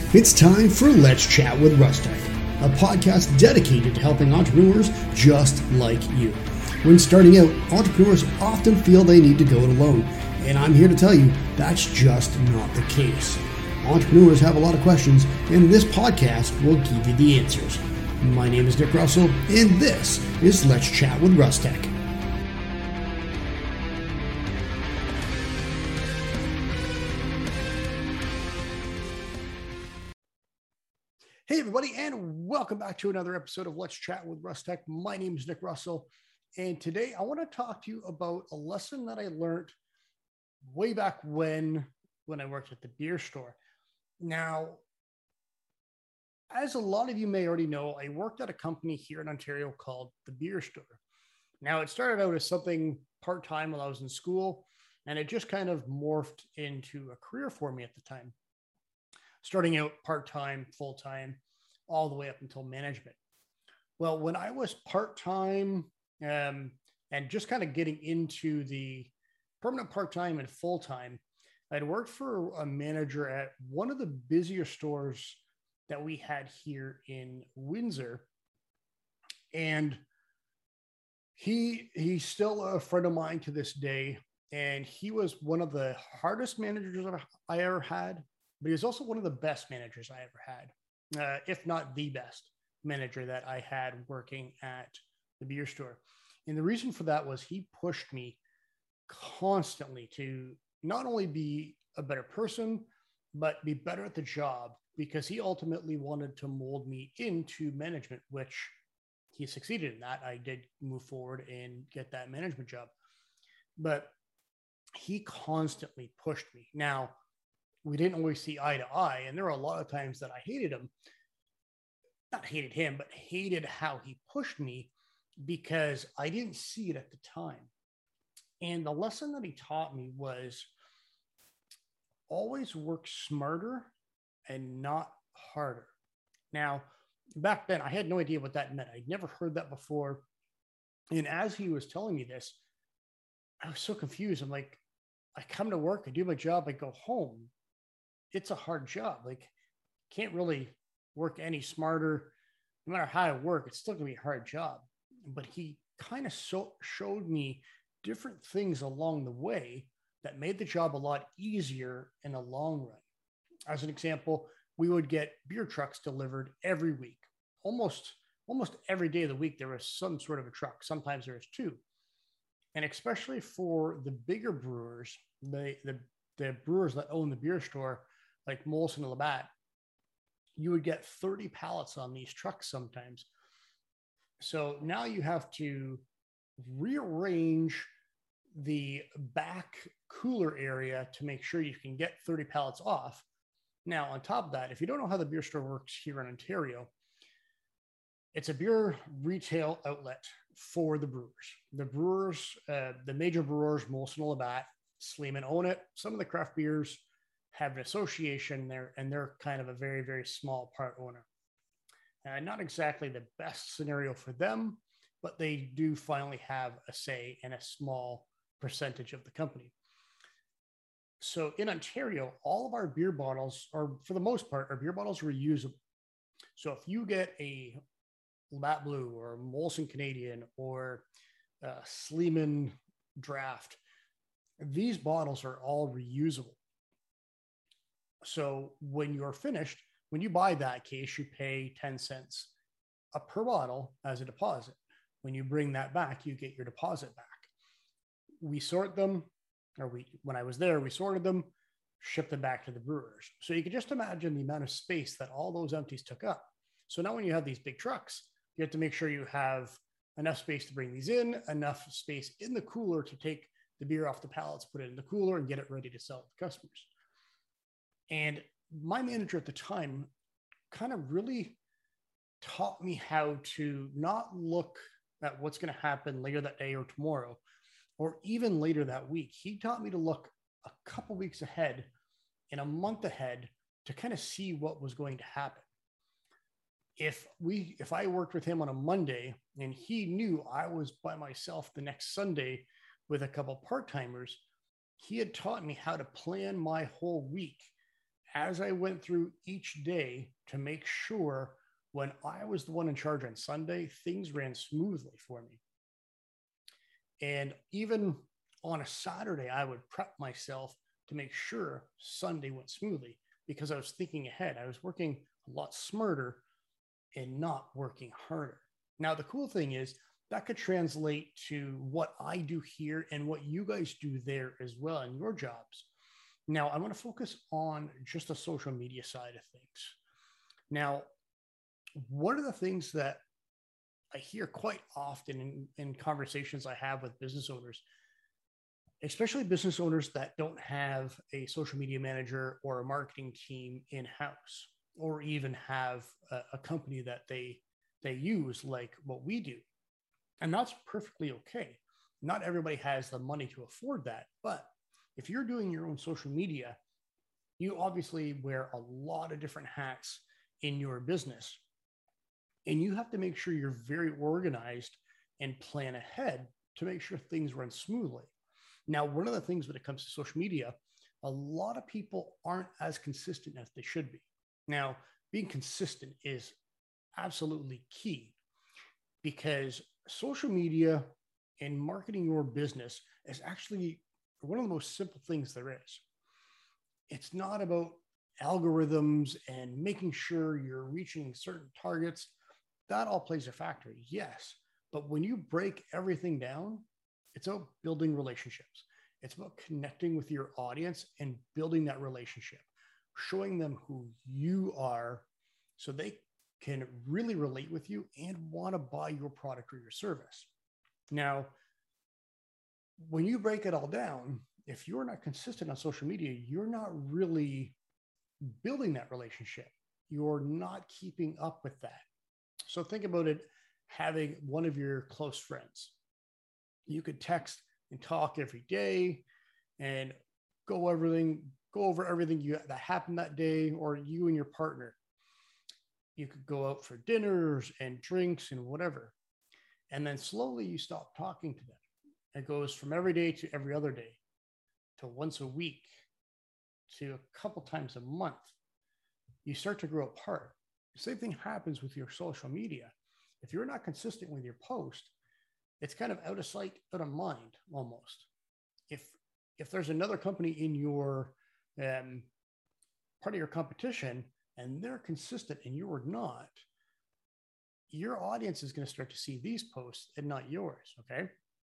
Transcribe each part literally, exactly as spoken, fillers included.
It's time for Let's Chat with Rustech, a podcast dedicated to helping entrepreneurs just like you. When starting out, entrepreneurs often feel they need to go it alone, and I'm here to tell you that's just not the case. Entrepreneurs have a lot of questions, and this podcast will give you the answers. My name is Nick Russell, and this is Let's Chat with Rustech. Hey everybody, and welcome back to another episode of Let's Chat with Rustech. My name is Nick Russell, and today I want to talk to you about a lesson that I learned way back when, when I worked at the beer store. Now, as a lot of you may already know, I worked at a company here in Ontario called the Beer Store. Now, it started out as something part-time while I was in school, and it just kind of morphed into a career for me at the time. Starting out part-time, full-time, all the way up until management. Well, when I was part-time um, and just kind of getting into the permanent part-time and full-time, I'd worked for a manager at one of the busier stores that we had here in Windsor. And he he's still a friend of mine to this day. And he was one of the hardest managers I ever had. But he was also one of the best managers I ever had, uh, if not the best manager that I had working at the beer store. And the reason for that was he pushed me constantly to not only be a better person, but be better at the job, because he ultimately wanted to mold me into management, which he succeeded in that. I did move forward and get that management job. But he constantly pushed me. Now, we didn't always see eye to eye. And there were a lot of times that I hated him, not hated him, but hated how he pushed me because I didn't see it at the time. And the lesson that he taught me was always work smarter and not harder. Now, back then, I had no idea what that meant. I'd never heard that before. And as he was telling me this, I was so confused. I'm like, I come to work, I do my job, I go home. It's a hard job. Like, can't really work any smarter. No matter how I work, it's still gonna be a hard job. But he kind of so showed me different things along the way that made the job a lot easier in the long run. As an example, we would get beer trucks delivered every week. Almost, almost every day of the week, there was some sort of a truck. Sometimes there was two. And especially for the bigger brewers, the, the, the brewers that own the beer store, like Molson and Labatt, you would get thirty pallets on these trucks sometimes. So now you have to rearrange the back cooler area to make sure you can get thirty pallets off. Now, on top of that, if you don't know how the beer store works here in Ontario, it's a beer retail outlet for the brewers. The brewers, uh, the major brewers, Molson and Labatt, Sleeman own it. Some of the craft beers have an association there, and they're kind of a very, very small part owner. Uh, not exactly the best scenario for them, but they do finally have a say in a small percentage of the company. So in Ontario, all of our beer bottles are, for the most part, our beer bottles are reusable. So if you get a Labatt Blue or Molson Canadian or uh, Sleeman Draft, these bottles are all reusable. So when you're finished, when you buy that case, you pay ten cents a per bottle as a deposit. When you bring that back, you get your deposit back. We sort them, or we, when I was there, we sorted them, shipped them back to the brewers. So you can just imagine the amount of space that all those empties took up. So now when you have these big trucks, you have to make sure you have enough space to bring these in, enough space in the cooler to take the beer off the pallets, put it in the cooler, and get it ready to sell to customers. And my manager at the time kind of really taught me how to not look at what's going to happen later that day or tomorrow, or even later that week. He taught me to look a couple weeks ahead and a month ahead to kind of see what was going to happen. If we, if I worked with him on a Monday and he knew I was by myself the next Sunday with a couple part-timers, he had taught me how to plan my whole week as I went through each day to make sure when I was the one in charge on Sunday, things ran smoothly for me. And even on a Saturday, I would prep myself to make sure Sunday went smoothly because I was thinking ahead. I was working a lot smarter and not working harder. Now, the cool thing is that could translate to what I do here and what you guys do there as well in your jobs. Now, I want to focus on just the social media side of things. Now, one of the things that I hear quite often in, in conversations I have with business owners, especially business owners that don't have a social media manager or a marketing team in-house, or even have a, a company that they they use like what we do. And that's perfectly okay. Not everybody has the money to afford that. But if you're doing your own social media, you obviously wear a lot of different hats in your business. And you have to make sure you're very organized and plan ahead to make sure things run smoothly. Now, one of the things when it comes to social media, a lot of people aren't as consistent as they should be. Now, being consistent is absolutely key because social media and marketing your business is actually one of the most simple things there is. It's not about algorithms and making sure you're reaching certain targets. That all plays a factor, yes. But when you break everything down, it's about building relationships. It's about connecting with your audience and building that relationship, showing them who you are so they can really relate with you and want to buy your product or your service. Now, when you break it all down, if you're not consistent on social media, you're not really building that relationship. You're not keeping up with that. So think about it having one of your close friends. You could text and talk every day and go everything, go over everything you, that happened that day, or you and your partner. You could go out for dinners and drinks and whatever. And then slowly you stop talking to them. It goes from every day to every other day to once a week to a couple times a month. You start to grow apart. The same thing happens with your social media. If you're not consistent with your post, it's kind of out of sight, out of mind almost. If if there's another company in your um, part of your competition and they're consistent and you're not, your audience is going to start to see these posts and not yours. Okay.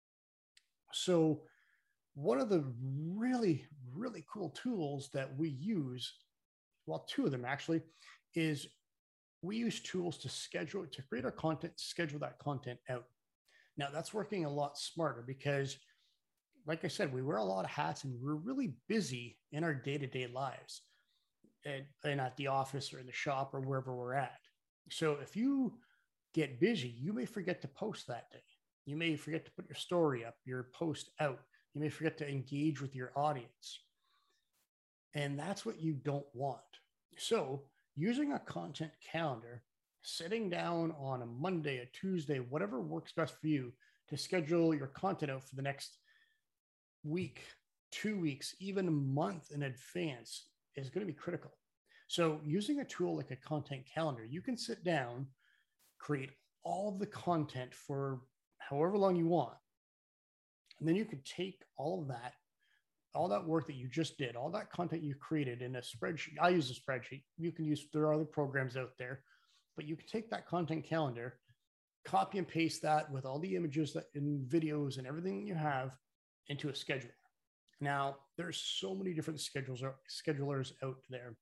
So one of the really, really cool tools that we use, well, two of them actually, is we use tools to schedule, to create our content, schedule that content out. Now that's working a lot smarter because, like I said, we wear a lot of hats and we're really busy in our day-to-day lives and, and at the office or in the shop or wherever we're at. So if you get busy, you may forget to post that day. You may forget to put your story up, your post out. You may forget to engage with your audience. And that's what you don't want. So using a content calendar, sitting down on a Monday, a Tuesday, whatever works best for you to schedule your content out for the next week, two weeks, even a month in advance is going to be critical. So using a tool like a content calendar, you can sit down, create all of the content for however long you want. And then you can take all of that, all that work that you just did, all that content you created in a spreadsheet. I use a spreadsheet. You can use, there are other programs out there, but you can take that content calendar, copy and paste that with all the images that and videos and everything you have into a scheduler. Now, there's so many different schedules or schedulers out there.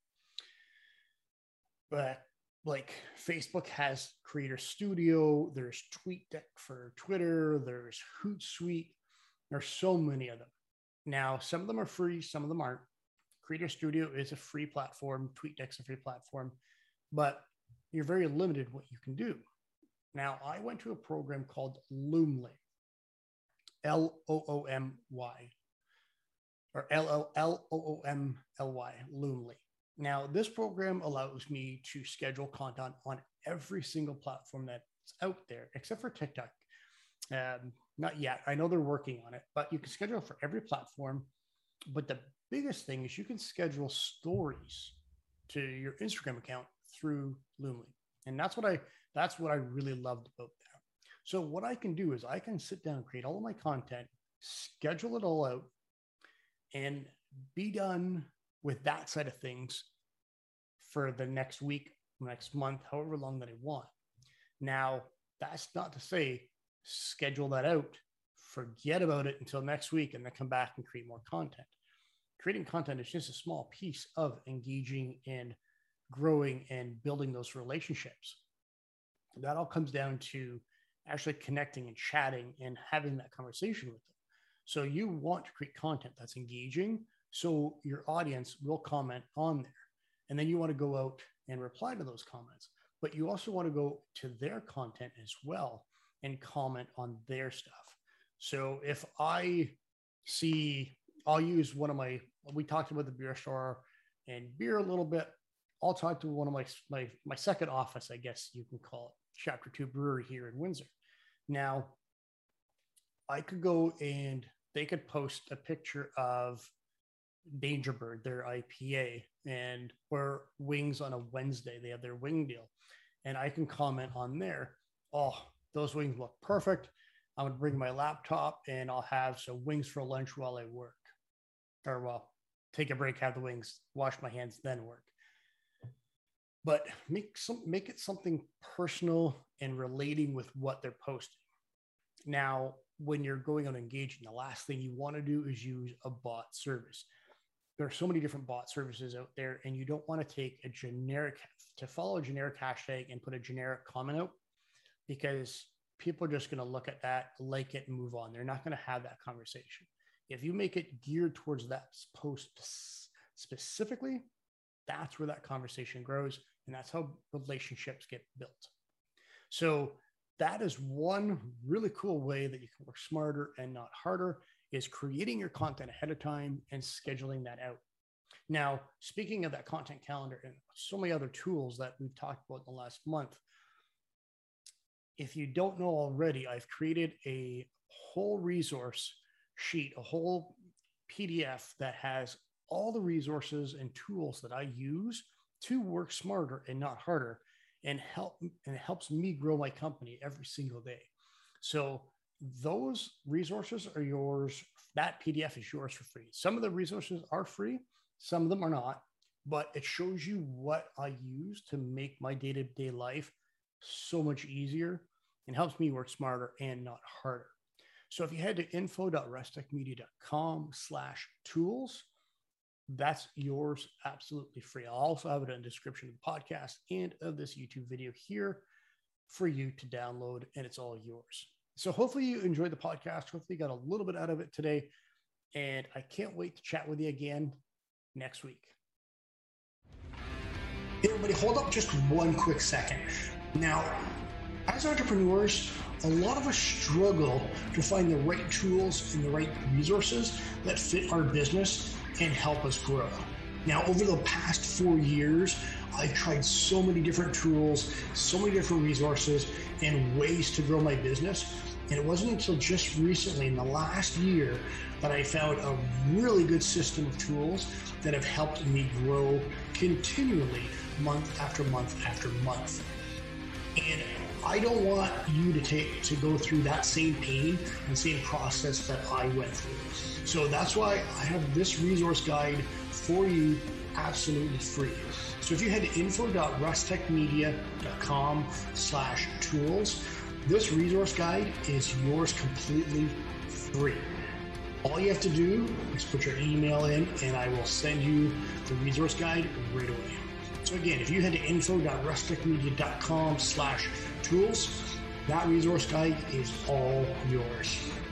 But like Facebook has Creator Studio, there's TweetDeck for Twitter, there's Hootsuite. There's so many of them. Now, some of them are free, some of them aren't. Creator Studio is a free platform. TweetDeck's a free platform, but you're very limited what you can do. Now, I went to a program called Loomly, L O O M Y, or L O O M L Y, Loomly. Now, this program allows me to schedule content on every single platform that's out there, except for TikTok. Um, not yet. I know they're working on it, but you can schedule for every platform. But the biggest thing is you can schedule stories to your Instagram account through Loomly. And that's what I, that's what I really loved about that. So what I can do is I can sit down, create all of my content, schedule it all out, and be done with that side of things for the next week, next month, however long that I want. Now, that's not to say schedule that out, forget about it until next week, and then come back and create more content. Creating content is just a small piece of engaging and growing and building those relationships. That all comes down to actually connecting and chatting and having that conversation with them. So you want to create content that's engaging, so your audience will comment on there. And then you want to go out and reply to those comments. But you also want to go to their content as well and comment on their stuff. So if I see, I'll use one of my, we talked about the beer store and beer a little bit. I'll talk to one of my, my, my second office, I guess you can call it, Chapter Two Brewery here in Windsor. Now, I could go and they could post a picture of Danger Bird, their I P A, and or wings on a Wednesday. They have their wing deal. And I can comment on there, oh, those wings look perfect. I'm going to bring my laptop and I'll have some wings for lunch while I work. Or, well, take a break, have the wings, wash my hands, then work. But make some make it something personal and relating with what they're posting. Now, when you're going on engaging, the last thing you want to do is use a bot service. There are so many different bot services out there, and you don't want to take a generic, to follow a generic hashtag and put a generic comment out, because people are just going to look at that, like it, and move on. They're not going to have that conversation. If you make it geared towards that post specifically, that's where that conversation grows, and that's how relationships get built. So that is one really cool way that you can work smarter and not harder, is creating your content ahead of time and scheduling that out. Now, speaking of that content calendar and so many other tools that we've talked about in the last month, if you don't know already, I've created a whole resource sheet, a whole P D F that has all the resources and tools that I use to work smarter and not harder, and help and it helps me grow my company every single day. So those resources are yours. That P D F is yours for free. Some of the resources are free, some of them are not, but it shows you what I use to make my day-to-day life so much easier and helps me work smarter and not harder. So if you head to info.restechmedia.com slash tools, that's yours absolutely free. I'll also have it in the description of the podcast and of this YouTube video here for you to download, and it's all yours. So hopefully you enjoyed the podcast. Hopefully you got a little bit out of it today, and I can't wait to chat with you again next week. Hey everybody, hold up just one quick second. Now, as entrepreneurs, a lot of us struggle to find the right tools and the right resources that fit our business and help us grow. Now, over the past four years, I've tried so many different tools, so many different resources and ways to grow my business. And it wasn't until just recently, in the last year, that I found a really good system of tools that have helped me grow continually month after month after month. And I don't want you to take to go through that same pain and same process that I went through. So that's why I have this resource guide for you absolutely free. So if you head to info.rustechmedia.com slash tools, this resource guide is yours completely free. All you have to do is put your email in and I will send you the resource guide right away. So again, if you head to info.rustechmedia.com slash tools, that resource guide is all yours.